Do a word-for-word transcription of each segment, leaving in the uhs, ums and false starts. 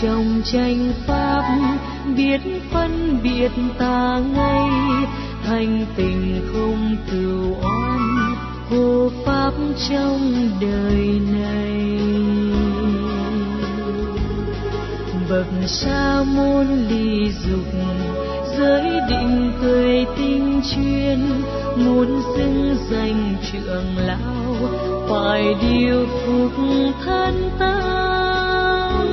trong tranh pháp, biết phân biệt tà ngay, thanh tình không cừu oán, hộ pháp trong đời này. Bậc sa môn ly dục, giới định cười tinh chuyên, muốn xưng danh trưởng lão, phải điều phục thân tâm.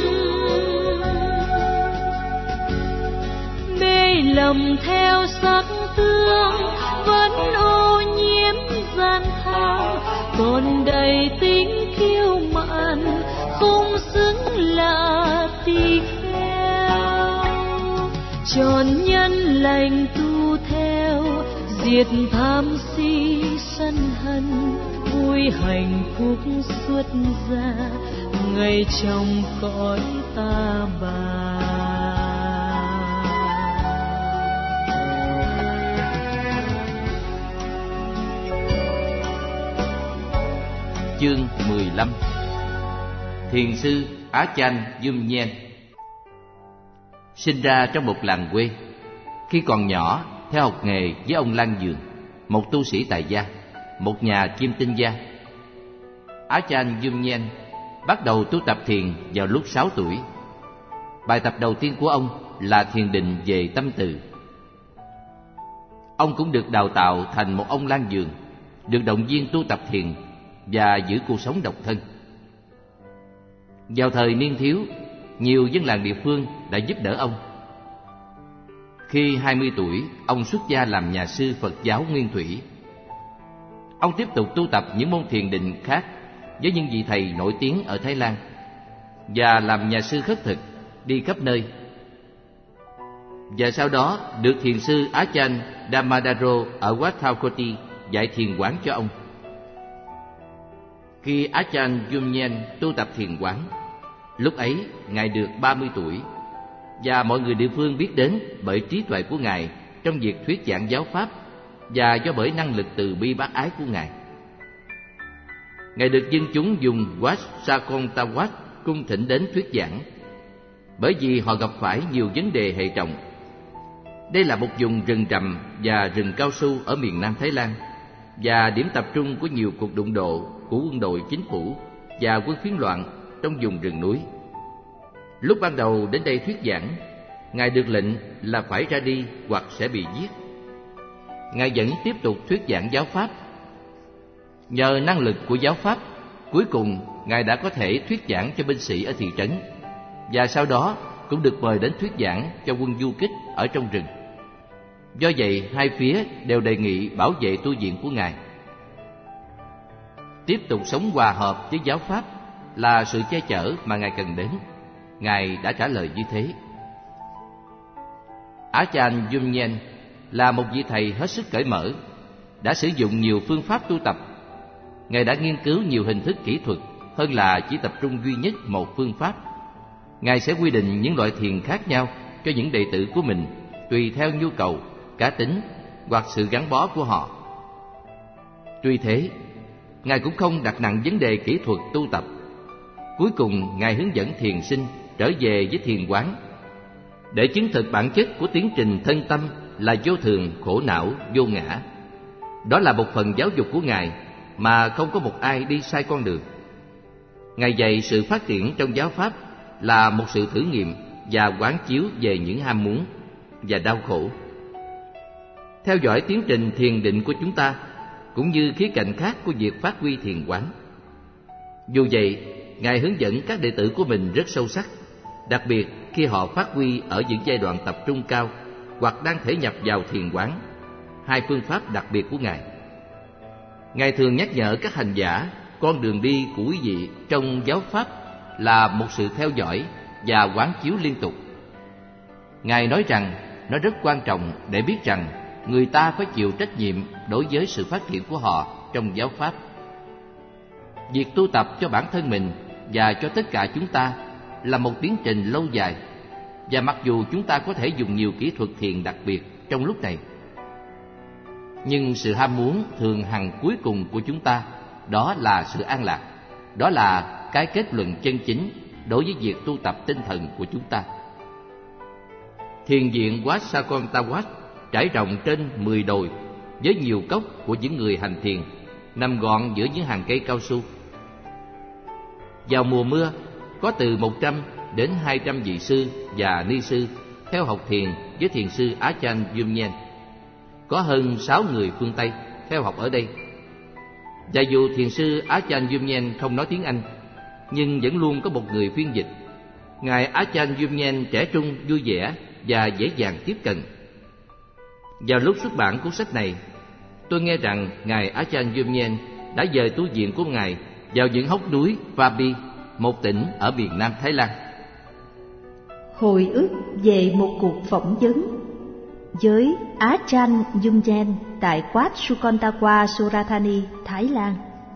Mê lầm theo sắc tướng, vẫn ô nhiễm gian thang, còn đầy tính kiêu mạn, không xứng là tỳ kheo. Tròn nhân lành tu theo, diệt tham si sân hận, vui hạnh phúc xuất gia, ngày trong cõi ta bà. Chương mười lăm. Thiền sư Á Chan Dum Nhen sinh ra trong một làng quê. Khi còn nhỏ, theo học nghề với ông Lan Dường, một tu sĩ tại gia, một nhà chiêm tinh gia. Á Chan Dum Nhen bắt đầu tu tập thiền vào lúc sáu tuổi. Bài tập đầu tiên của ông là thiền định về tâm từ. Ông cũng được đào tạo thành một ông Lan Dường, được động viên tu tập thiền và giữ cuộc sống độc thân. Vào thời niên thiếu, nhiều dân làng địa phương đã giúp đỡ ông. Khi hai mươi tuổi, ông xuất gia làm nhà sư Phật giáo Nguyên Thủy. Ông tiếp tục tu tập những môn thiền định khác với những vị thầy nổi tiếng ở Thái Lan và làm nhà sư khất thực, đi khắp nơi. Và sau đó được thiền sư Á Chan Dhammadaro ở Wat Thao dạy thiền quán cho ông. Khi Á Chan Dum Nhen tu tập thiền quán, lúc ấy ngài được ba mươi tuổi, và mọi người địa phương biết đến bởi trí tuệ của ngài trong việc thuyết giảng giáo pháp và do bởi năng lực từ bi bác ái của ngài. Ngài được dân chúng dùng Wat Sakontawat cung thỉnh đến thuyết giảng, bởi vì họ gặp phải nhiều vấn đề hệ trọng. Đây là một vùng rừng rậm và rừng cao su ở miền Nam Thái Lan, và điểm tập trung của nhiều cuộc đụng độ của quân đội chính phủ và quân phiến loạn trong vùng rừng núi. Lúc ban đầu đến đây thuyết giảng, ngài được lệnh là phải ra đi hoặc sẽ bị giết. Ngài vẫn tiếp tục thuyết giảng giáo pháp. Nhờ năng lực của giáo pháp, cuối cùng ngài đã có thể thuyết giảng cho binh sĩ ở thị trấn, và sau đó cũng được mời đến thuyết giảng cho quân du kích ở trong rừng. Do vậy, hai phía đều đề nghị bảo vệ tu viện của ngài. Tiếp tục sống hòa hợp với giáo pháp là sự che chở mà ngài cần đến. Ngài đã trả lời như thế. Á Chan Dum Nhen là một vị thầy hết sức cởi mở, đã sử dụng nhiều phương pháp tu tập. Ngài đã nghiên cứu nhiều hình thức kỹ thuật hơn là chỉ tập trung duy nhất một phương pháp. Ngài sẽ quy định những loại thiền khác nhau cho những đệ tử của mình tùy theo nhu cầu, cá tính hoặc sự gắn bó của họ. Tuy thế, ngài cũng không đặt nặng vấn đề kỹ thuật tu tập. Cuối cùng, ngài hướng dẫn thiền sinh trở về với thiền quán để chứng thực bản chất của tiến trình thân tâm là vô thường, khổ não, vô ngã. Đó là một phần giáo dục của ngài mà không có một ai đi sai con đường. Ngài dạy sự phát triển trong giáo pháp là một sự thử nghiệm và quán chiếu về những ham muốn và đau khổ. Theo dõi tiến trình thiền định của chúng ta, cũng như khía cạnh khác của việc phát huy thiền quán. Dù vậy, ngài hướng dẫn các đệ tử của mình rất sâu sắc, đặc biệt khi họ phát huy ở những giai đoạn tập trung cao hoặc đang thể nhập vào thiền quán, hai phương pháp đặc biệt của ngài. Ngài thường nhắc nhở các hành giả con đường đi của quý vị trong giáo pháp là một sự theo dõi và quán chiếu liên tục. Ngài nói rằng nó rất quan trọng để biết rằng người ta phải chịu trách nhiệm đối với sự phát triển của họ trong giáo pháp. Việc tu tập cho bản thân mình và cho tất cả chúng ta là một tiến trình lâu dài, và mặc dù chúng ta có thể dùng nhiều kỹ thuật thiền đặc biệt trong lúc này, nhưng sự ham muốn thường hằng cuối cùng của chúng ta đó là sự an lạc, đó là cái kết luận chân chính đối với việc tu tập tinh thần của chúng ta. Thiền viện Wat Sakontawat trải rộng trên mười đồi với nhiều cốc của những người hành thiền, nằm gọn giữa những hàng cây cao su. Vào mùa mưa, có từ một trăm đến hai trăm vị sư và ni sư theo học thiền với thiền sư Ajahn Yumnyen. Có hơn sáu người phương Tây theo học ở đây. Và dù thiền sư Ajahn Yumnyen không nói tiếng Anh, nhưng vẫn luôn có một người phiên dịch. Ngài Ajahn Yumnyen trẻ trung, vui vẻ và dễ dàng tiếp cận. Vào lúc xuất bản cuốn sách này, tôi nghe rằng Ngài Ajahn Yumnyen đã dời tu viện của Ngài vào những hốc núi Pha-bi, một tỉnh ở miền Nam Thái Lan. Hồi ức về một cuộc phỏng vấn với Ajahn Yumnyen tại Wat Sukontawa, Surathani, Thái Lan.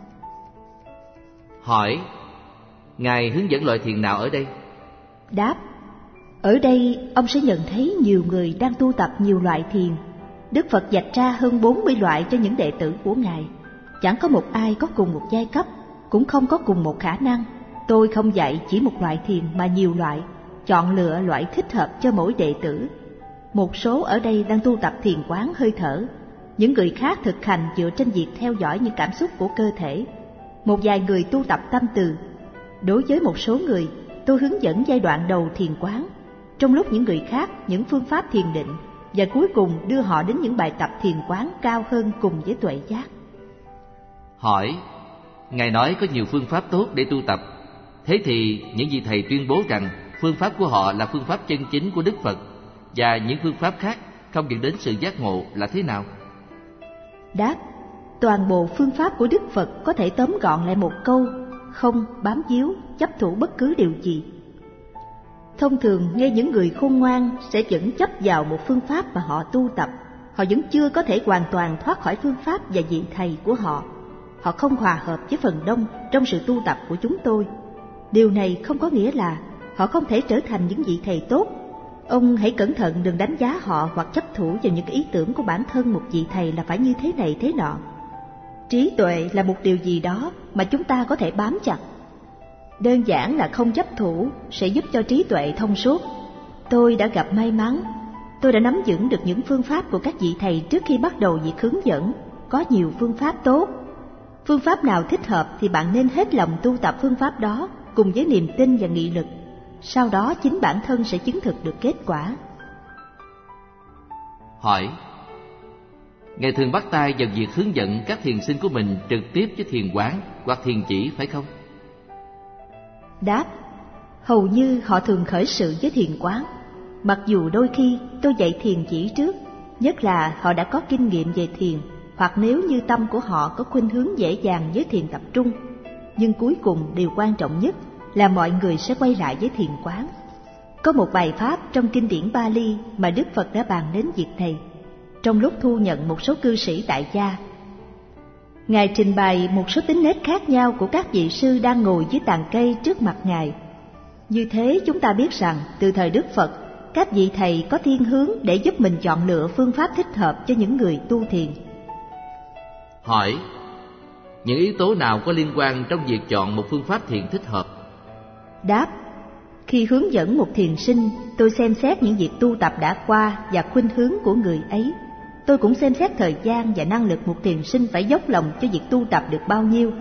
Hỏi: Ngài hướng dẫn loại thiền nào ở đây? Đáp: ở đây ông sẽ nhận thấy nhiều người đang tu tập nhiều loại thiền. Đức Phật vạch ra hơn bốn mươi loại cho những đệ tử của Ngài. Chẳng có một ai có cùng một giai cấp, cũng không có cùng một khả năng. Tôi không dạy chỉ một loại thiền mà nhiều loại, chọn lựa loại thích hợp cho mỗi đệ tử. Một số ở đây đang tu tập thiền quán hơi thở, những người khác thực hành dựa trên việc theo dõi những cảm xúc của cơ thể. Một vài người tu tập tâm từ. Đối với một số người, tôi hướng dẫn giai đoạn đầu thiền quán, trong lúc những người khác những phương pháp thiền định, và cuối cùng đưa họ đến những bài tập thiền quán cao hơn cùng với tuệ giác. Hỏi: Ngài nói có nhiều phương pháp tốt để tu tập. Thế thì những vị thầy tuyên bố rằng phương pháp của họ là phương pháp chân chính của Đức Phật, và những phương pháp khác không dẫn đến sự giác ngộ là thế nào? Đáp: toàn bộ phương pháp của Đức Phật có thể tóm gọn lại một câu: không bám víu, chấp thủ bất cứ điều gì. Thông thường nghe những người khôn ngoan sẽ vẫn chấp vào một phương pháp mà họ tu tập. Họ vẫn chưa có thể hoàn toàn thoát khỏi phương pháp và vị thầy của họ. Họ không hòa hợp với phần đông trong sự tu tập của chúng tôi. Điều này không có nghĩa là họ không thể trở thành những vị thầy tốt. Ông hãy cẩn thận đừng đánh giá họ hoặc chấp thủ vào những ý tưởng của bản thân một vị thầy là phải như thế này thế nọ. Trí tuệ là một điều gì đó mà chúng ta có thể bám chặt. Đơn giản là không chấp thủ sẽ giúp cho trí tuệ thông suốt. Tôi đã gặp may mắn. Tôi đã nắm vững được những phương pháp của các vị thầy trước khi bắt đầu việc hướng dẫn. Có nhiều phương pháp tốt. Phương pháp nào thích hợp thì bạn nên hết lòng tu tập phương pháp đó cùng với niềm tin và nghị lực. Sau đó chính bản thân sẽ chứng thực được kết quả. Hỏi: Ngài thường bắt tay vào việc hướng dẫn các thiền sinh của mình trực tiếp với thiền quán hoặc thiền chỉ phải không? Đáp: hầu như họ thường khởi sự với thiền quán. Mặc dù đôi khi tôi dạy thiền chỉ trước, nhất là họ đã có kinh nghiệm về thiền, hoặc nếu như tâm của họ có khuynh hướng dễ dàng với thiền tập trung. Nhưng cuối cùng điều quan trọng nhất là mọi người sẽ quay lại với thiền quán. Có một bài pháp trong kinh điển Pali mà Đức Phật đã bàn đến việc này trong lúc thu nhận một số cư sĩ tại gia. Ngài trình bày một số tính nết khác nhau của các vị sư đang ngồi dưới tàn cây trước mặt Ngài. Như thế chúng ta biết rằng từ thời Đức Phật, các vị thầy có thiên hướng để giúp mình chọn lựa phương pháp thích hợp cho những người tu thiền. Hỏi: những yếu tố nào có liên quan trong việc chọn một phương pháp thiền thích hợp? Đáp: khi hướng dẫn một thiền sinh, tôi xem xét những việc tu tập đã qua và khuynh hướng của người ấy. Tôi cũng xem xét thời gian và năng lực một thiền sinh phải dốc lòng cho việc tu tập được bao nhiêu.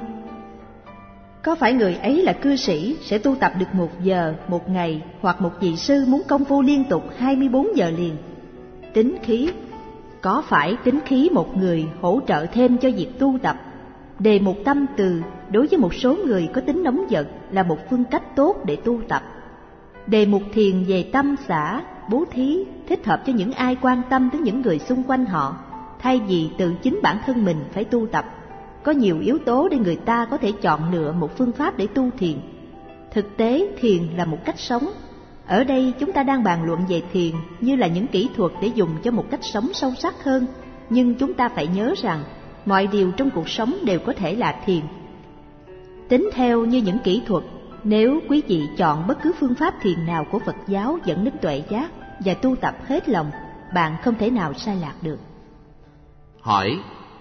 Có phải người ấy là cư sĩ sẽ tu tập được một giờ, một ngày, hoặc một vị sư muốn công phu liên tục hai mươi bốn giờ liền? Tính khí. Có phải tính khí một người hỗ trợ thêm cho việc tu tập? Đề mục tâm từ đối với một số người có tính nóng giận là một phương cách tốt để tu tập. Đề mục thiền về tâm xả, bố thí thích hợp cho những ai quan tâm đến những người xung quanh họ, thay vì tự chính bản thân mình phải tu tập. Có nhiều yếu tố để người ta có thể chọn lựa một phương pháp để tu thiền. Thực tế, thiền là một cách sống. Ở đây chúng ta đang bàn luận về thiền như là những kỹ thuật để dùng cho một cách sống sâu sắc hơn. Nhưng chúng ta phải nhớ rằng mọi điều trong cuộc sống đều có thể là thiền. Tính theo như những kỹ thuật, nếu quý vị chọn bất cứ phương pháp thiền nào của Phật giáo dẫn đến tuệ giác và tu tập hết lòng, bạn không thể nào sai lạc được. Hỏi: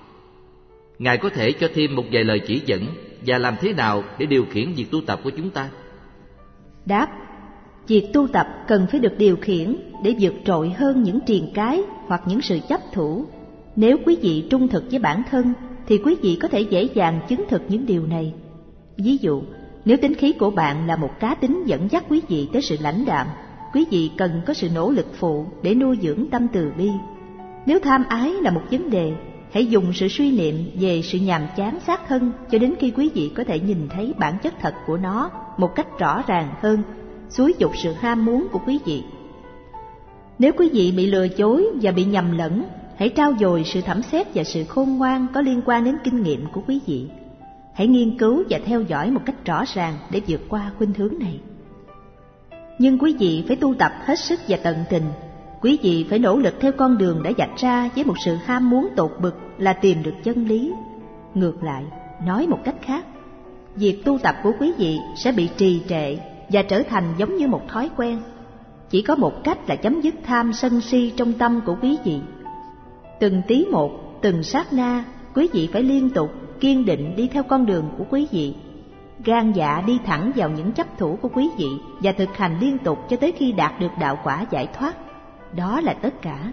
Ngài có thể cho thêm một vài lời chỉ dẫn và làm thế nào để điều khiển việc tu tập của chúng ta? Đáp: việc tu tập cần phải được điều khiển để vượt trội hơn những triền cái hoặc những sự chấp thủ. Nếu quý vị trung thực với bản thân thì quý vị có thể dễ dàng chứng thực những điều này. Ví dụ, nếu tính khí của bạn là một cá tính dẫn dắt quý vị tới sự lãnh đạm, quý vị cần có sự nỗ lực phụ để nuôi dưỡng tâm từ bi. Nếu tham ái là một vấn đề, hãy dùng sự suy niệm về sự nhàm chán sát thân cho đến khi quý vị có thể nhìn thấy bản chất thật của nó một cách rõ ràng hơn, xúi dục sự ham muốn của quý vị. Nếu quý vị bị lừa dối và bị nhầm lẫn, hãy trau dồi sự thẩm xét và sự khôn ngoan có liên quan đến kinh nghiệm của quý vị. Hãy nghiên cứu và theo dõi một cách rõ ràng để vượt qua khuynh hướng này. Nhưng quý vị phải tu tập hết sức và tận tình. Quý vị phải nỗ lực theo con đường đã vạch ra với một sự ham muốn tột bực là tìm được chân lý. Ngược lại, nói một cách khác, việc tu tập của quý vị sẽ bị trì trệ và trở thành giống như một thói quen. Chỉ có một cách là chấm dứt tham sân si trong tâm của quý vị. Từng tí một, từng sát na, quý vị phải liên tục, kiên định đi theo con đường của quý vị. Gan dạ đi thẳng vào những chấp thủ của quý vị và thực hành liên tục cho tới khi đạt được đạo quả giải thoát. Đó là tất cả.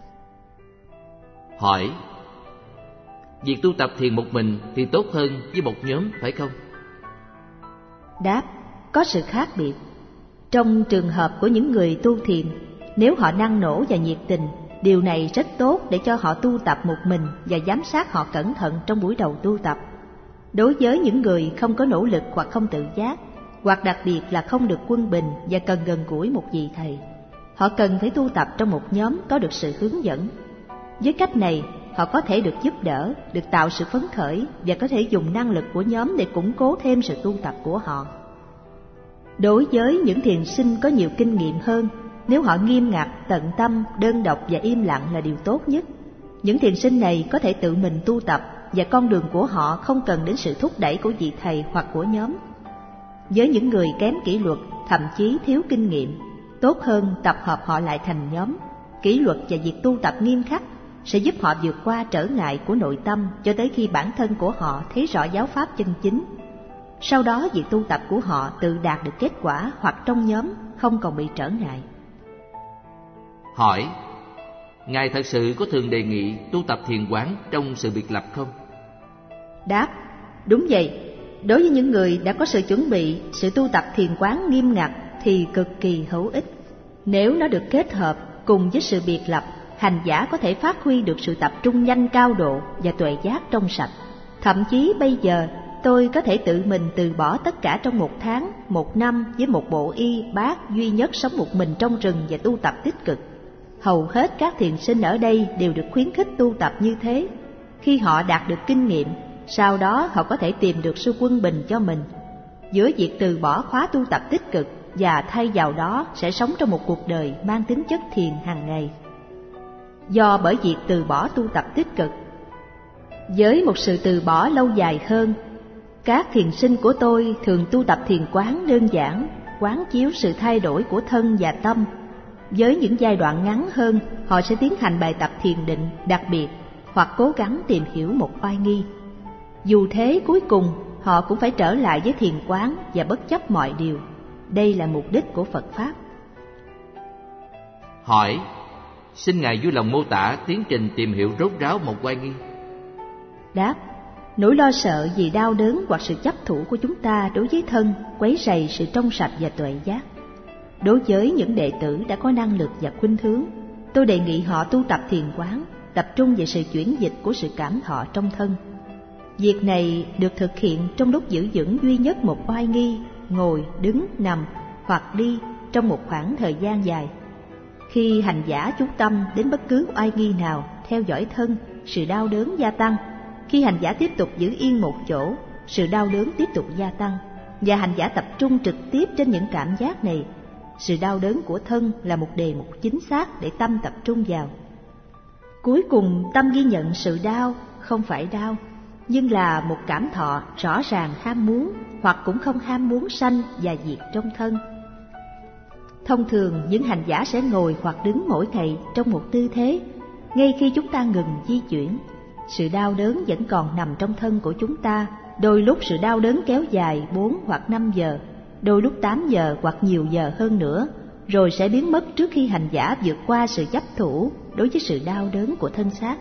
Hỏi: việc tu tập thiền một mình thì tốt hơn với một nhóm phải không? Đáp: có sự khác biệt. Trong trường hợp của những người tu thiền, nếu họ năng nổ và nhiệt tình, điều này rất tốt để cho họ tu tập một mình và giám sát họ cẩn thận trong buổi đầu tu tập. Đối với những người không có nỗ lực hoặc không tự giác, hoặc đặc biệt là không được quân bình và cần gần gũi một vị thầy, họ cần phải tu tập trong một nhóm có được sự hướng dẫn. Với cách này, họ có thể được giúp đỡ, được tạo sự phấn khởi và có thể dùng năng lực của nhóm để củng cố thêm sự tu tập của họ. Đối với những thiền sinh có nhiều kinh nghiệm hơn, nếu họ nghiêm ngặt, tận tâm, đơn độc và im lặng là điều tốt nhất. Những thiền sinh này có thể tự mình tu tập và con đường của họ không cần đến sự thúc đẩy của vị thầy hoặc của nhóm. Với những người kém kỷ luật, thậm chí thiếu kinh nghiệm, tốt hơn tập hợp họ lại thành nhóm. Kỷ luật và việc tu tập nghiêm khắc sẽ giúp họ vượt qua trở ngại của nội tâm cho tới khi bản thân của họ thấy rõ giáo pháp chân chính. Sau đó việc tu tập của họ tự đạt được kết quả hoặc trong nhóm không còn bị trở ngại. Hỏi: Ngài thật sự có thường đề nghị tu tập thiền quán trong sự biệt lập không? Đáp: đúng vậy. Đối với những người đã có sự chuẩn bị, sự tu tập thiền quán nghiêm ngặt thì cực kỳ hữu ích. Nếu nó được kết hợp cùng với sự biệt lập, hành giả có thể phát huy được sự tập trung nhanh cao độ và tuệ giác trong sạch. Thậm chí bây giờ tôi có thể tự mình từ bỏ tất cả trong một tháng, một năm với một bộ y bát duy nhất sống một mình trong rừng và tu tập tích cực. Hầu hết các thiền sinh ở đây đều được khuyến khích tu tập như thế. Khi họ đạt được kinh nghiệm, sau đó họ có thể tìm được sự quân bình cho mình. Giữa việc từ bỏ khóa tu tập tích cực và thay vào đó sẽ sống trong một cuộc đời mang tính chất thiền hàng ngày. Do bởi việc từ bỏ tu tập tích cực, với một sự từ bỏ lâu dài hơn, các thiền sinh của tôi thường tu tập thiền quán đơn giản, quán chiếu sự thay đổi của thân và tâm. Với những giai đoạn ngắn hơn, họ sẽ tiến hành bài tập thiền định đặc biệt hoặc cố gắng tìm hiểu một oai nghi. Dù thế, cuối cùng họ cũng phải trở lại với thiền quán và bất chấp mọi điều. Đây là mục đích của Phật Pháp. Hỏi: xin Ngài vui lòng mô tả tiến trình tìm hiểu rốt ráo một oai nghi. Đáp: nỗi lo sợ vì đau đớn hoặc sự chấp thủ của chúng ta đối với thân quấy rầy sự trong sạch và tuệ giác. Đối với những đệ tử đã có năng lực và khuynh hướng, tôi đề nghị họ tu tập thiền quán, tập trung về sự chuyển dịch của sự cảm thọ trong thân. Việc này được thực hiện trong lúc giữ vững duy nhất một oai nghi, ngồi, đứng, nằm hoặc đi trong một khoảng thời gian dài. Khi hành giả chú tâm đến bất cứ oai nghi nào, theo dõi thân, sự đau đớn gia tăng. Khi hành giả tiếp tục giữ yên một chỗ, sự đau đớn tiếp tục gia tăng, và hành giả tập trung trực tiếp trên những cảm giác này. Sự đau đớn của thân là một đề mục chính xác để tâm tập trung vào. Cuối cùng tâm ghi nhận sự đau không phải đau, nhưng là một cảm thọ rõ ràng ham muốn hoặc cũng không ham muốn sanh và diệt trong thân. Thông thường những hành giả sẽ ngồi hoặc đứng mỗi ngày trong một tư thế. Ngay khi chúng ta ngừng di chuyển, sự đau đớn vẫn còn nằm trong thân của chúng ta. Đôi lúc sự đau đớn kéo dài bốn hoặc năm giờ, đôi lúc tám giờ hoặc nhiều giờ hơn nữa, rồi sẽ biến mất trước khi hành giả vượt qua sự chấp thủ đối với sự đau đớn của thân xác.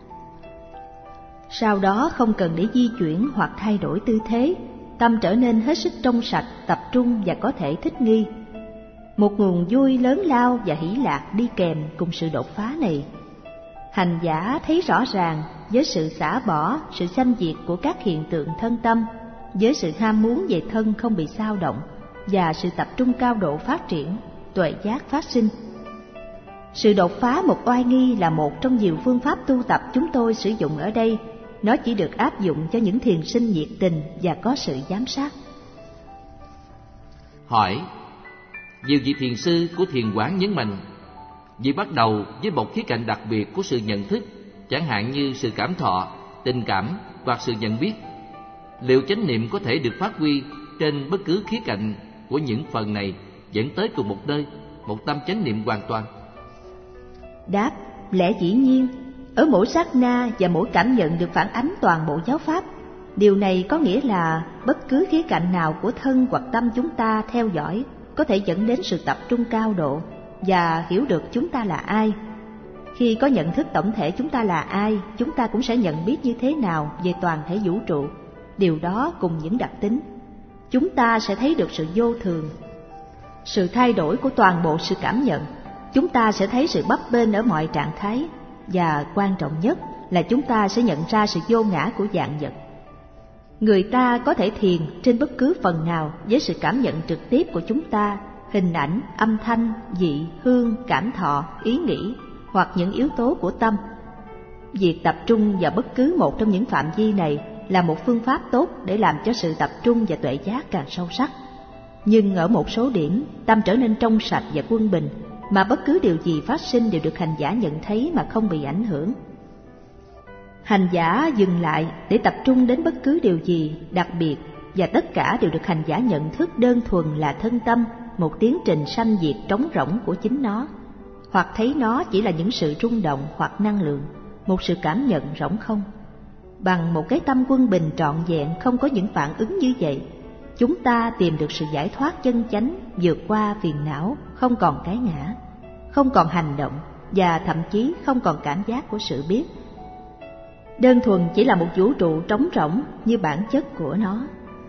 Sau đó không cần để di chuyển hoặc thay đổi tư thế, tâm trở nên hết sức trong sạch, tập trung và có thể thích nghi. Một nguồn vui lớn lao và hỷ lạc đi kèm cùng sự đột phá này. Hành giả thấy rõ ràng với sự xả bỏ, sự sanh diệt của các hiện tượng thân tâm, với sự ham muốn về thân không bị xao động và sự tập trung cao độ phát triển, tuệ giác phát sinh. Sự đột phá một oai nghi là một trong nhiều phương pháp tu tập chúng tôi sử dụng ở đây. Nó chỉ được áp dụng cho những thiền sinh nhiệt tình và có sự giám sát. Hỏi: nhiều vị thiền sư của thiền quán nhấn mạnh, việc bắt đầu với một khía cạnh đặc biệt của sự nhận thức, chẳng hạn như sự cảm thọ, tình cảm hoặc sự nhận biết. Liệu chánh niệm có thể được phát huy trên bất cứ khía cạnh của những phần này, dẫn tới cùng một nơi, một tâm chánh niệm hoàn toàn? Đáp: lẽ dĩ nhiên. Ở mỗi sát na và mỗi cảm nhận được phản ánh toàn bộ giáo pháp. Điều này có nghĩa là bất cứ khía cạnh nào của thân hoặc tâm chúng ta theo dõi có thể dẫn đến sự tập trung cao độ và hiểu được chúng ta là ai. Khi có nhận thức tổng thể chúng ta là ai, chúng ta cũng sẽ nhận biết như thế nào về toàn thể vũ trụ. Điều đó cùng những đặc tính. Chúng ta sẽ thấy được sự vô thường, sự thay đổi của toàn bộ sự cảm nhận. Chúng ta sẽ thấy sự bấp bênh ở mọi trạng thái. Và quan trọng nhất là chúng ta sẽ nhận ra sự vô ngã của vạn vật. Người ta có thể thiền trên bất cứ phần nào với sự cảm nhận trực tiếp của chúng ta, hình ảnh, âm thanh, vị, hương, cảm thọ, ý nghĩ hoặc những yếu tố của tâm. Việc tập trung vào bất cứ một trong những phạm vi này là một phương pháp tốt để làm cho sự tập trung và tuệ giác càng sâu sắc. Nhưng ở một số điểm, tâm trở nên trong sạch và quân bình, mà bất cứ điều gì phát sinh đều được hành giả nhận thấy mà không bị ảnh hưởng. Hành giả dừng lại để tập trung đến bất cứ điều gì đặc biệt, và tất cả đều được hành giả nhận thức đơn thuần là thân tâm, một tiến trình sanh diệt trống rỗng của chính nó, hoặc thấy nó chỉ là những sự rung động hoặc năng lượng, một sự cảm nhận rỗng không. Bằng một cái tâm quân bình trọn vẹn không có những phản ứng như vậy, chúng ta tìm được sự giải thoát chân chánh, vượt qua phiền não, không còn cái ngã, không còn hành động và thậm chí không còn cảm giác của sự biết. Đơn thuần chỉ là một vũ trụ trống rỗng như bản chất của nó.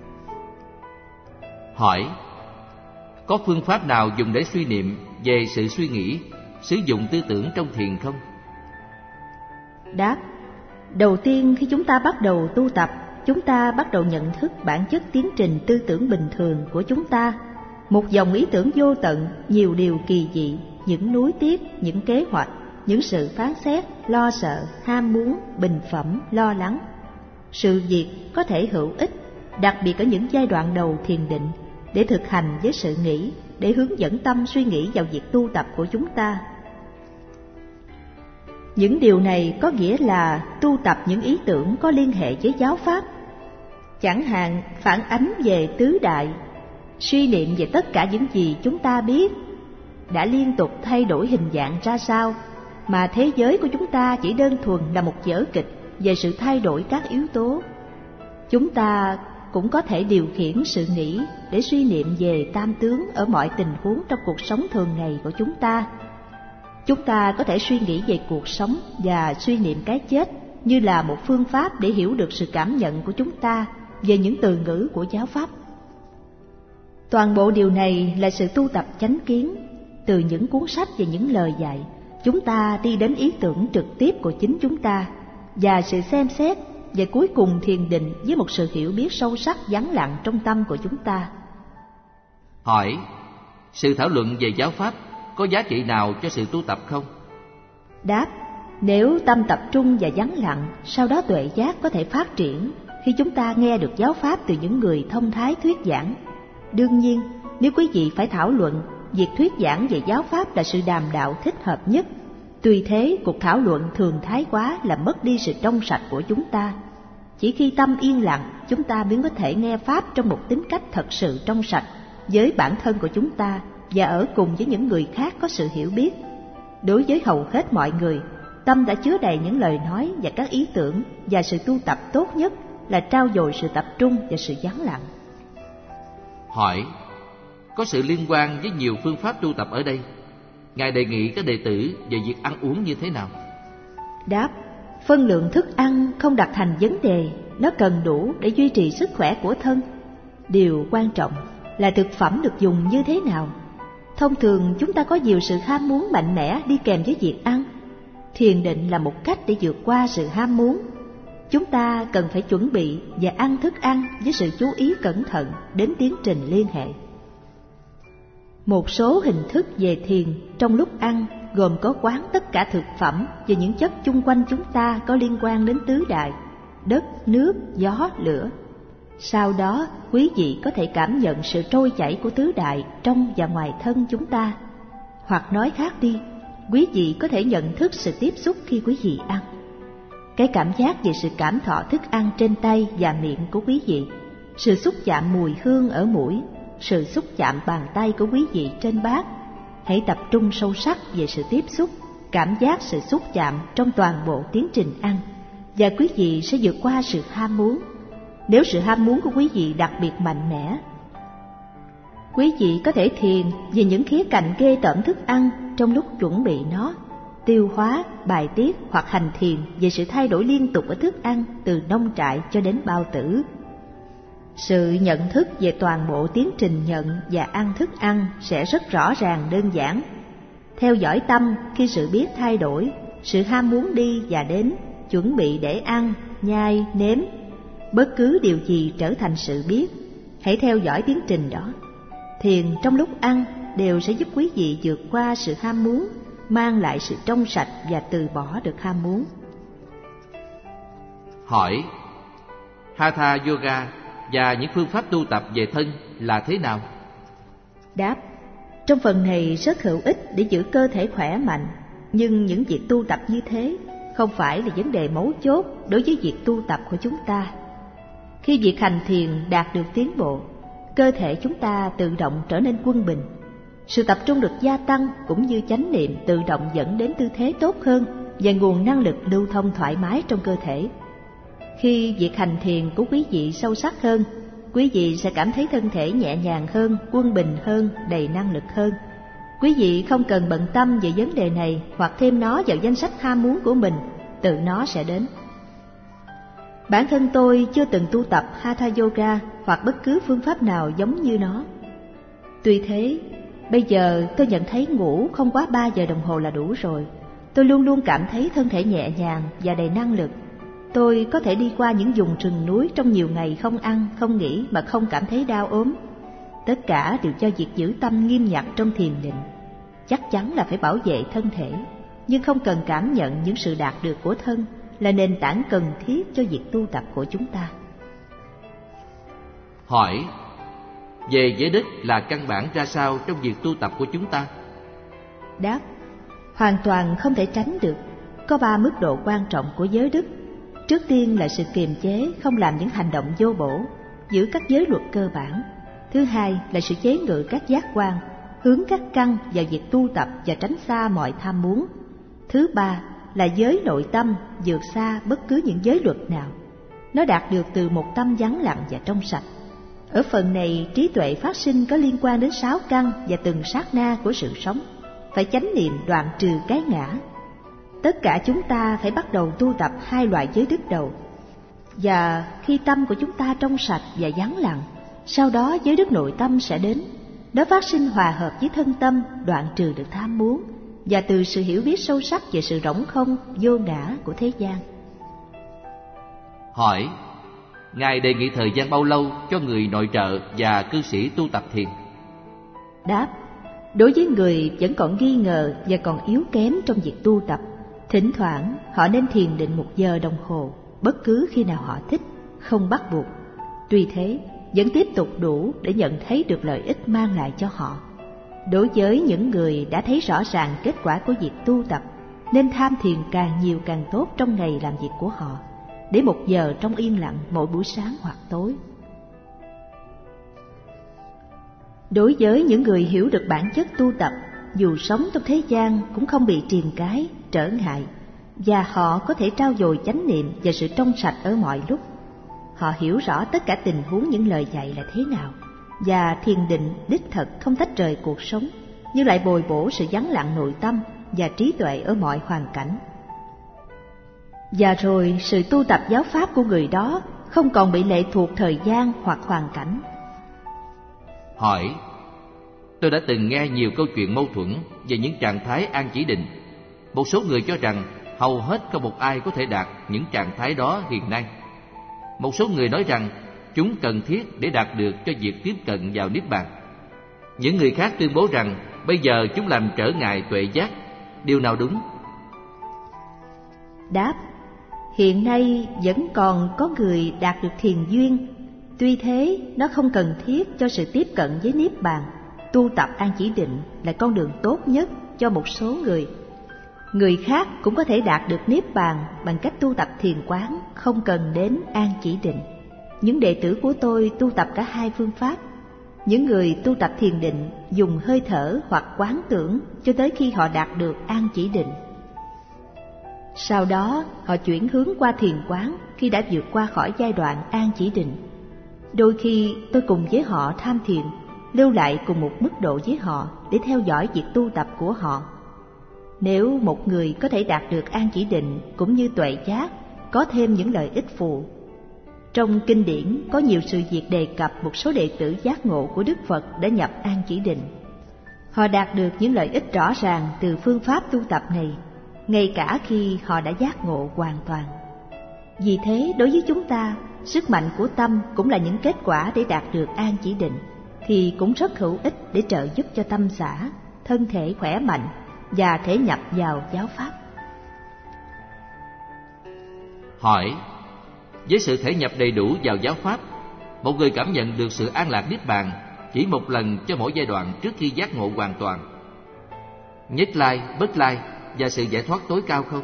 Hỏi: có phương pháp nào dùng để suy niệm về sự suy nghĩ, sử dụng tư tưởng trong thiền không? Đáp: đầu tiên khi chúng ta bắt đầu tu tập, chúng ta bắt đầu nhận thức bản chất tiến trình tư tưởng bình thường của chúng ta, một dòng ý tưởng vô tận, nhiều điều kỳ dị, những nuối tiếc, những kế hoạch, những sự phán xét, lo sợ, ham muốn, bình phẩm, lo lắng. Sự việc có thể hữu ích, đặc biệt ở những giai đoạn đầu thiền định, để thực hành với sự nghĩ, để hướng dẫn tâm suy nghĩ vào việc tu tập của chúng ta. Những điều này có nghĩa là tu tập những ý tưởng có liên hệ với giáo pháp, chẳng hạn phản ánh về tứ đại, suy niệm về tất cả những gì chúng ta biết đã liên tục thay đổi hình dạng ra sao, mà thế giới của chúng ta chỉ đơn thuần là một vở kịch về sự thay đổi các yếu tố. Chúng ta cũng có thể điều khiển sự nghĩ để suy niệm về tam tướng ở mọi tình huống trong cuộc sống thường ngày của chúng ta. Chúng ta có thể suy nghĩ về cuộc sống và suy niệm cái chết như là một phương pháp để hiểu được sự cảm nhận của chúng ta về những từ ngữ của giáo pháp. Toàn bộ điều này là sự tu tập chánh kiến. Từ những cuốn sách và những lời dạy, chúng ta đi đến ý tưởng trực tiếp của chính chúng ta và sự xem xét, và cuối cùng thiền định với một sự hiểu biết sâu sắc vắng lặng trong tâm của chúng ta. Hỏi: sự thảo luận về giáo pháp có giá trị nào cho sự tu tập không? Đáp: nếu tâm tập trung và vắng lặng, sau đó tuệ giác có thể phát triển khi chúng ta nghe được giáo pháp từ những người thông thái thuyết giảng. Đương nhiên, nếu quý vị phải thảo luận, việc thuyết giảng về giáo pháp là sự đàm đạo thích hợp nhất. Tuy thế, cuộc thảo luận thường thái quá làm mất đi sự trong sạch của chúng ta. Chỉ khi tâm yên lặng, chúng ta mới có thể nghe pháp trong một tính cách thật sự trong sạch với bản thân của chúng ta và ở cùng với những người khác có sự hiểu biết. Đối với hầu hết mọi người, tâm đã chứa đầy những lời nói và các ý tưởng, và sự tu tập tốt nhất là trau dồi sự tập trung và sự vắng lặng. Hỏi: có sự liên quan với nhiều phương pháp tu tập ở đây. Ngài đề nghị các đệ tử về việc ăn uống như thế nào? Đáp: phân lượng thức ăn không đặt thành vấn đề, nó cần đủ để duy trì sức khỏe của thân. Điều quan trọng là thực phẩm được dùng như thế nào. Thông thường chúng ta có nhiều sự ham muốn mạnh mẽ đi kèm với việc ăn. Thiền định là một cách để vượt qua sự ham muốn. Chúng ta cần phải chuẩn bị và ăn thức ăn với sự chú ý cẩn thận đến tiến trình liên hệ. Một số hình thức về thiền trong lúc ăn gồm có quán tất cả thực phẩm và những chất chung quanh chúng ta có liên quan đến tứ đại: đất, nước, gió, lửa. Sau đó, quý vị có thể cảm nhận sự trôi chảy của tứ đại trong và ngoài thân chúng ta. Hoặc nói khác đi, quý vị có thể nhận thức sự tiếp xúc khi quý vị ăn. Cái cảm giác về sự cảm thọ thức ăn trên tay và miệng của quý vị, sự xúc chạm mùi hương ở mũi, sự xúc chạm bàn tay của quý vị trên bát. Hãy tập trung sâu sắc về sự tiếp xúc, cảm giác sự xúc chạm trong toàn bộ tiến trình ăn, và quý vị sẽ vượt qua sự ham muốn. Nếu sự ham muốn của quý vị đặc biệt mạnh mẽ, quý vị có thể thiền về những khía cạnh ghê tởm thức ăn trong lúc chuẩn bị nó, tiêu hóa, bài tiết, hoặc hành thiền về sự thay đổi liên tục ở thức ăn từ nông trại cho đến bao tử. Sự nhận thức về toàn bộ tiến trình nhận và ăn thức ăn sẽ rất rõ ràng đơn giản. Theo dõi tâm khi sự biết thay đổi, sự ham muốn đi và đến, chuẩn bị để ăn, nhai, nếm. Bất cứ điều gì trở thành sự biết, hãy theo dõi tiến trình đó. Thiền trong lúc ăn đều sẽ giúp quý vị vượt qua sự ham muốn, mang lại sự trong sạch và từ bỏ được ham muốn. Hỏi: Hatha Yoga và những phương pháp tu tập về thân là thế nào? Đáp: trong phần này rất hữu ích để giữ cơ thể khỏe mạnh, nhưng những việc tu tập như thế không phải là vấn đề mấu chốt đối với việc tu tập của chúng ta. Khi việc hành thiền đạt được tiến bộ, cơ thể chúng ta tự động trở nên quân bình. Sự tập trung được gia tăng cũng như chánh niệm tự động dẫn đến tư thế tốt hơn và nguồn năng lực lưu thông thoải mái trong cơ thể. Khi việc hành thiền của quý vị sâu sắc hơn, quý vị sẽ cảm thấy thân thể nhẹ nhàng hơn, quân bình hơn, đầy năng lực hơn. Quý vị không cần bận tâm về vấn đề này hoặc thêm nó vào danh sách ham muốn của mình, tự nó sẽ đến. Bản thân tôi chưa từng tu tập Hatha Yoga hoặc bất cứ phương pháp nào giống như nó. Tuy thế, bây giờ tôi nhận thấy ngủ không quá ba giờ đồng hồ là đủ rồi. Tôi luôn luôn cảm thấy thân thể nhẹ nhàng và đầy năng lực. Tôi có thể đi qua những vùng rừng núi trong nhiều ngày không ăn, không nghỉ mà không cảm thấy đau ốm. Tất cả đều cho việc giữ tâm nghiêm ngặt trong thiền định. Chắc chắn là phải bảo vệ thân thể, nhưng không cần cảm nhận những sự đạt được của thân là nền tảng cần thiết cho việc tu tập của chúng ta. Hỏi: về giới đức là căn bản ra sao trong việc tu tập của chúng ta? Đáp: hoàn toàn không thể tránh được. Có ba mức độ quan trọng của giới đức. Trước tiên là sự kiềm chế, không làm những hành động vô bổ, giữ các giới luật cơ bản. Thứ hai là sự chế ngự các giác quan, hướng các căn vào việc tu tập và tránh xa mọi tham muốn. Thứ ba là giới nội tâm, vượt xa bất cứ những giới luật nào. Nó đạt được từ một tâm vắng lặng và trong sạch. Ở phần này, trí tuệ phát sinh có liên quan đến sáu căn và từng sát na của sự sống. Phải chánh niệm đoạn trừ cái ngã. Tất cả chúng ta phải bắt đầu tu tập hai loại giới đức đầu. Và khi tâm của chúng ta trong sạch và vắng lặng, sau đó giới đức nội tâm sẽ đến. Nó phát sinh hòa hợp với thân tâm, đoạn trừ được tham muốn, và từ sự hiểu biết sâu sắc về sự rỗng không, vô ngã của thế gian. Hỏi: Ngài đề nghị thời gian bao lâu cho người nội trợ và cư sĩ tu tập thiền? Đáp: đối với người vẫn còn nghi ngờ và còn yếu kém trong việc tu tập, thỉnh thoảng họ nên thiền định một giờ đồng hồ, bất cứ khi nào họ thích, không bắt buộc. Tuy thế, vẫn tiếp tục đủ để nhận thấy được lợi ích mang lại cho họ. Đối với những người đã thấy rõ ràng kết quả của việc tu tập, nên tham thiền càng nhiều càng tốt trong ngày làm việc của họ, để một giờ trong yên lặng mỗi buổi sáng hoặc tối. Đối với những người hiểu được bản chất tu tập, dù sống trong thế gian cũng không bị triền cái, trở ngại, và họ có thể trau dồi chánh niệm và sự trong sạch ở mọi lúc. Họ hiểu rõ tất cả tình huống những lời dạy là thế nào, và thiền định đích thực không tách rời cuộc sống, nhưng lại bồi bổ sự vắng lặng nội tâm và trí tuệ ở mọi hoàn cảnh. Và rồi sự tu tập giáo pháp của người đó không còn bị lệ thuộc thời gian hoặc hoàn cảnh. Hỏi: tôi đã từng nghe nhiều câu chuyện mâu thuẫn về những trạng thái an chỉ định. Một số người cho rằng hầu hết không một ai có thể đạt những trạng thái đó hiện nay. Một số người nói rằng chúng cần thiết để đạt được cho việc tiếp cận vào Niết Bàn. Những người khác tuyên bố rằng bây giờ chúng làm trở ngại tuệ giác. Điều nào đúng? Đáp: hiện nay vẫn còn có người đạt được thiền duyên. Tuy thế, nó không cần thiết cho sự tiếp cận với Niết Bàn. Tu tập an chỉ định là con đường tốt nhất cho một số người. Người khác cũng có thể đạt được Niết Bàn bằng cách tu tập thiền quán, không cần đến an chỉ định. Những đệ tử của tôi tu tập cả hai phương pháp. Những người tu tập thiền định dùng hơi thở hoặc quán tưởng cho tới khi họ đạt được an chỉ định. Sau đó họ chuyển hướng qua thiền quán khi đã vượt qua khỏi giai đoạn an chỉ định. Đôi khi tôi cùng với họ tham thiền, lưu lại cùng một mức độ với họ để theo dõi việc tu tập của họ. Nếu một người có thể đạt được an chỉ định cũng như tuệ giác, có thêm những lợi ích phụ. Trong kinh điển có nhiều sự việc đề cập một số đệ tử giác ngộ của Đức Phật đã nhập an chỉ định. Họ đạt được những lợi ích rõ ràng từ phương pháp tu tập này, ngay cả khi họ đã giác ngộ hoàn toàn. Vì thế, đối với chúng ta, sức mạnh của tâm cũng là những kết quả để đạt được an chỉ định, thì cũng rất hữu ích để trợ giúp cho tâm xã, thân thể khỏe mạnh và thể nhập vào giáo pháp. Hỏi: với sự thể nhập đầy đủ vào giáo pháp, một người cảm nhận được sự an lạc Niết Bàn chỉ một lần cho mỗi giai đoạn trước khi giác ngộ hoàn toàn, nhất lai, bất lai và sự giải thoát tối cao không?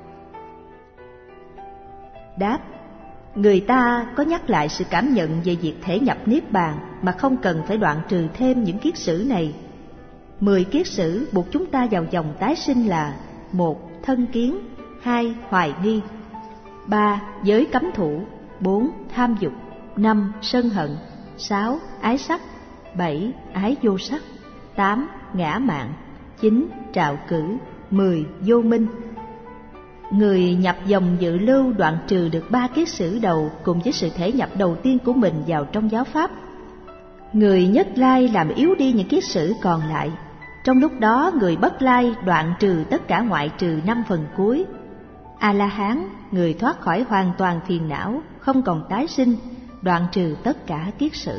Đáp: người ta có nhắc lại sự cảm nhận về việc thể nhập Niết Bàn mà không cần phải đoạn trừ thêm những kiết sử này. Mười kiết sử buộc chúng ta vào dòng tái sinh là: một. Thân kiến, hai. Hoài nghi, ba. Giới cấm thủ, bốn. Tham dục, năm. Sân hận, sáu. Ái sắc, bảy. Ái vô sắc, tám. Ngã mạn, chín. Trạo cử, mười. Vô minh. Người nhập dòng dự lưu đoạn trừ được ba kiết sử đầu cùng với sự thể nhập đầu tiên của mình vào trong giáo pháp. Người nhất lai làm yếu đi những kiết sử còn lại. Trong lúc đó người bất lai đoạn trừ tất cả ngoại trừ năm phần cuối. A-la-hán, người thoát khỏi hoàn toàn phiền não, không còn tái sinh, đoạn trừ tất cả kiết sử.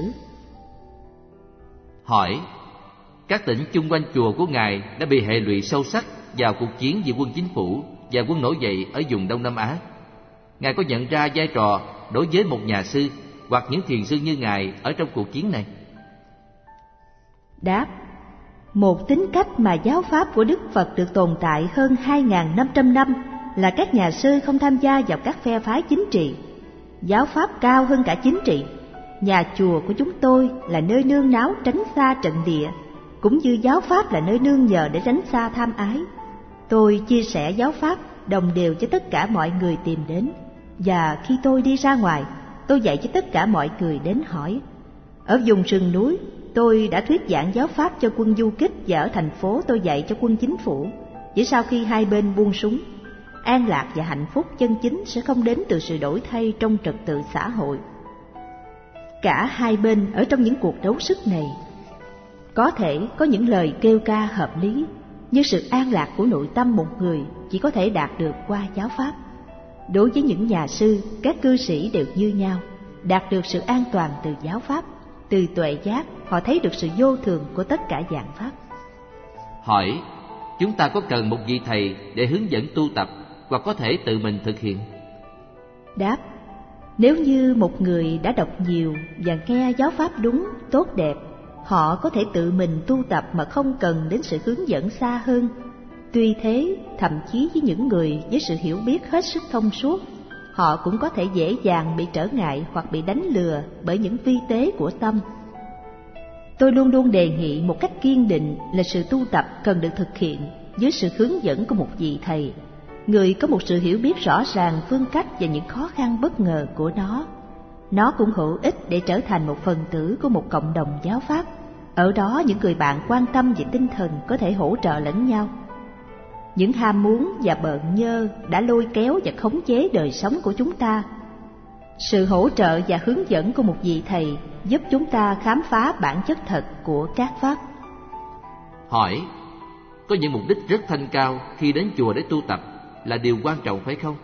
Hỏi: các tỉnh chung quanh chùa của Ngài đã bị hệ lụy sâu sắc vào cuộc chiến giữa quân chính phủ và quân nổi dậy ở vùng Đông Nam Á. Ngài có nhận ra vai trò đối với một nhà sư hoặc những thiền sư như Ngài ở trong cuộc chiến này? Đáp: một tính cách mà giáo pháp của Đức Phật được tồn tại hơn hai nghìn năm trăm năm là các nhà sư không tham gia vào các phe phái chính trị. Giáo pháp cao hơn cả chính trị. Nhà chùa của chúng tôi là nơi nương náu tránh xa trận địa, cũng như giáo pháp là nơi nương nhờ để tránh xa tham ái. Tôi chia sẻ giáo pháp đồng đều cho tất cả mọi người tìm đến, và khi tôi đi ra ngoài, tôi dạy cho tất cả mọi người đến hỏi. Ở vùng rừng núi, tôi đã thuyết giảng giáo pháp cho quân du kích, và ở thành phố tôi dạy cho quân chính phủ. Chỉ sau khi hai bên buông súng, an lạc và hạnh phúc chân chính sẽ không đến từ sự đổi thay trong trật tự xã hội. Cả hai bên ở trong những cuộc đấu sức này có thể có những lời kêu ca hợp lý, nhưng sự an lạc của nội tâm một người chỉ có thể đạt được qua giáo pháp. Đối với những nhà sư, các cư sĩ đều như nhau, đạt được sự an toàn từ giáo pháp. Từ tuệ giác, họ thấy được sự vô thường của tất cả dạng pháp. Hỏi: chúng ta có cần một vị thầy để hướng dẫn tu tập, hoặc có thể tự mình thực hiện? Đáp: nếu như một người đã đọc nhiều và nghe giáo pháp đúng, tốt đẹp, họ có thể tự mình tu tập mà không cần đến sự hướng dẫn xa hơn. Tuy thế, thậm chí với những người với sự hiểu biết hết sức thông suốt, họ cũng có thể dễ dàng bị trở ngại hoặc bị đánh lừa bởi những vi tế của tâm. Tôi luôn luôn đề nghị một cách kiên định là sự tu tập cần được thực hiện dưới sự hướng dẫn của một vị thầy, người có một sự hiểu biết rõ ràng phương cách và những khó khăn bất ngờ của nó. Nó cũng hữu ích để trở thành một phần tử của một cộng đồng giáo pháp. Ở đó những người bạn quan tâm về tinh thần có thể hỗ trợ lẫn nhau. Những ham muốn và bợn nhơ đã lôi kéo và khống chế đời sống của chúng ta. Sự hỗ trợ và hướng dẫn của một vị thầy giúp chúng ta khám phá bản chất thật của các pháp. Hỏi: có những mục đích rất thanh cao khi đến chùa để tu tập là điều quan trọng phải không?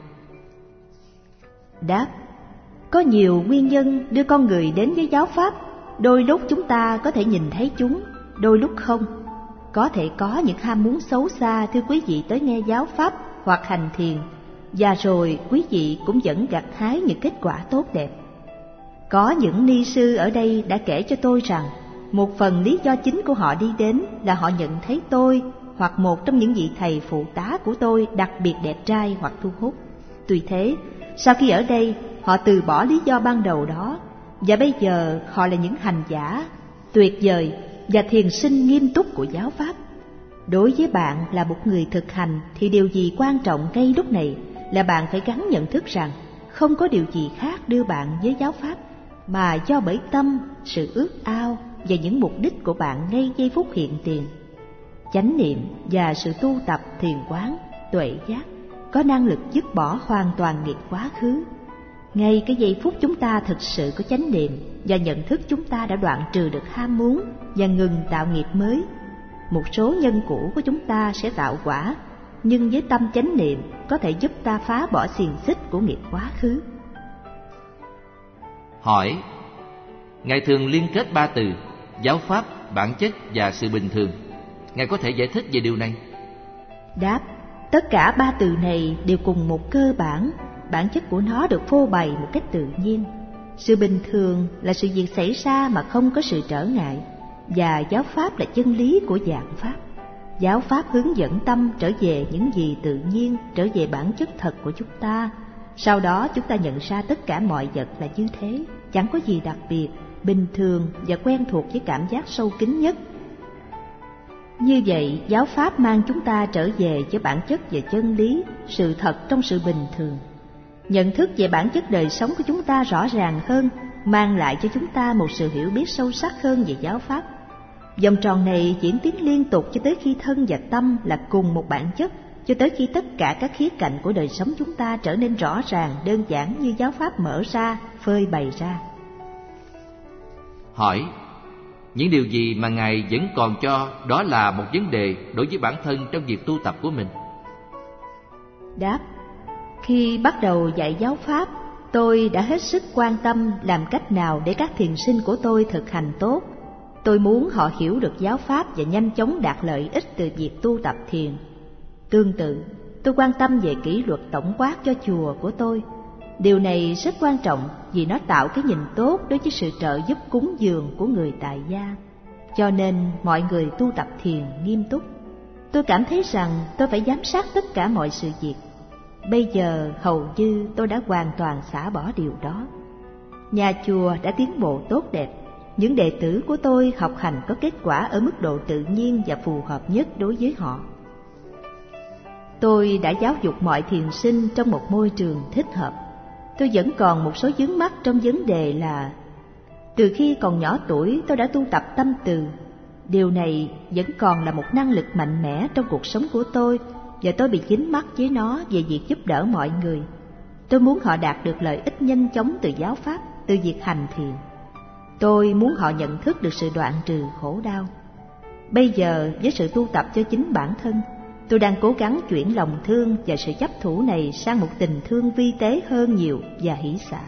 Đáp: có nhiều nguyên nhân đưa con người đến với giáo pháp. Đôi lúc chúng ta có thể nhìn thấy chúng, đôi lúc không. Có thể có những ham muốn xấu xa thưa quý vị tới nghe giáo pháp hoặc hành thiền, và rồi quý vị cũng vẫn gặt hái những kết quả tốt đẹp. Có những ni sư ở đây đã kể cho tôi rằng một phần lý do chính của họ đi đến là họ nhận thấy tôi hoặc một trong những vị thầy phụ tá của tôi đặc biệt đẹp trai hoặc thu hút. Tuy thế, sau khi ở đây, họ từ bỏ lý do ban đầu đó, và bây giờ họ là những hành giả tuyệt vời và thiền sinh nghiêm túc của giáo pháp. Đối với bạn là một người thực hành thì điều gì quan trọng ngay lúc này là bạn phải gắng nhận thức rằng không có điều gì khác đưa bạn với giáo pháp, mà do bởi tâm, sự ước ao và những mục đích của bạn ngay giây phút hiện tiền. Chánh niệm và sự tu tập thiền quán, tuệ giác có năng lực dứt bỏ hoàn toàn nghiệp quá khứ. Ngay cái giây phút chúng ta thực sự có chánh niệm và nhận thức, chúng ta đã đoạn trừ được ham muốn và ngừng tạo nghiệp mới. Một số nhân cũ của chúng ta sẽ tạo quả, nhưng với tâm chánh niệm có thể giúp ta phá bỏ xiềng xích của nghiệp quá khứ. Hỏi: Ngài thường liên kết ba từ giáo pháp, bản chất và sự bình thường. Ngài có thể giải thích về điều này? Đáp: tất cả ba từ này đều cùng một cơ bản. Bản chất của nó được phô bày một cách tự nhiên. Sự bình thường là sự việc xảy ra mà không có sự trở ngại, và giáo pháp là chân lý của dạng pháp. Giáo pháp hướng dẫn tâm trở về những gì tự nhiên, trở về bản chất thật của chúng ta. Sau đó chúng ta nhận ra tất cả mọi vật là như thế, chẳng có gì đặc biệt, bình thường và quen thuộc với cảm giác sâu kín nhất. Như vậy, giáo pháp mang chúng ta trở về với bản chất và chân lý, sự thật trong sự bình thường. Nhận thức về bản chất đời sống của chúng ta rõ ràng hơn, mang lại cho chúng ta một sự hiểu biết sâu sắc hơn về giáo pháp. Vòng tròn này diễn tiến liên tục cho tới khi thân và tâm là cùng một bản chất, cho tới khi tất cả các khía cạnh của đời sống chúng ta trở nên rõ ràng, đơn giản như giáo pháp mở ra, phơi bày ra. Hỏi: những điều gì mà Ngài vẫn còn cho đó là một vấn đề đối với bản thân trong việc tu tập của mình? Đáp: khi bắt đầu dạy giáo pháp, tôi đã hết sức quan tâm làm cách nào để các thiền sinh của tôi thực hành tốt. Tôi muốn họ hiểu được giáo pháp và nhanh chóng đạt lợi ích từ việc tu tập thiền. Tương tự, tôi quan tâm về kỷ luật tổng quát cho chùa của tôi. Điều này rất quan trọng vì nó tạo cái nhìn tốt đối với sự trợ giúp cúng dường của người tại gia. Cho nên mọi người tu tập thiền nghiêm túc. Tôi cảm thấy rằng tôi phải giám sát tất cả mọi sự việc. Bây giờ hầu như tôi đã hoàn toàn xả bỏ điều đó. Nhà chùa đã tiến bộ tốt đẹp. Những đệ tử của tôi học hành có kết quả ở mức độ tự nhiên và phù hợp nhất đối với họ. Tôi đã giáo dục mọi thiền sinh trong một môi trường thích hợp. Tôi vẫn còn một số vướng mắc trong vấn đề là từ khi còn nhỏ tuổi tôi đã tu tập tâm từ. Điều này vẫn còn là một năng lực mạnh mẽ trong cuộc sống của tôi, và tôi bị dính mắc với nó về việc giúp đỡ mọi người. Tôi muốn họ đạt được lợi ích nhanh chóng từ giáo pháp, từ việc hành thiền. Tôi muốn họ nhận thức được sự đoạn trừ khổ đau. Bây giờ với sự tu tập cho chính bản thân, tôi đang cố gắng chuyển lòng thương và sự chấp thủ này sang một tình thương vi tế hơn nhiều và hỷ xả.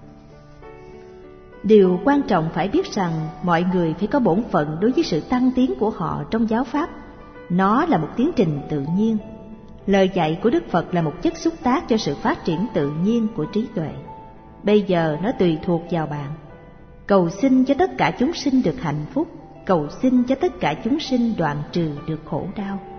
Điều quan trọng phải biết rằng mọi người phải có bổn phận đối với sự tăng tiến của họ trong giáo pháp. Nó là một tiến trình tự nhiên. Lời dạy của Đức Phật là một chất xúc tác cho sự phát triển tự nhiên của trí tuệ. Bây giờ nó tùy thuộc vào bạn. Cầu xin cho tất cả chúng sinh được hạnh phúc, cầu xin cho tất cả chúng sinh đoạn trừ được khổ đau.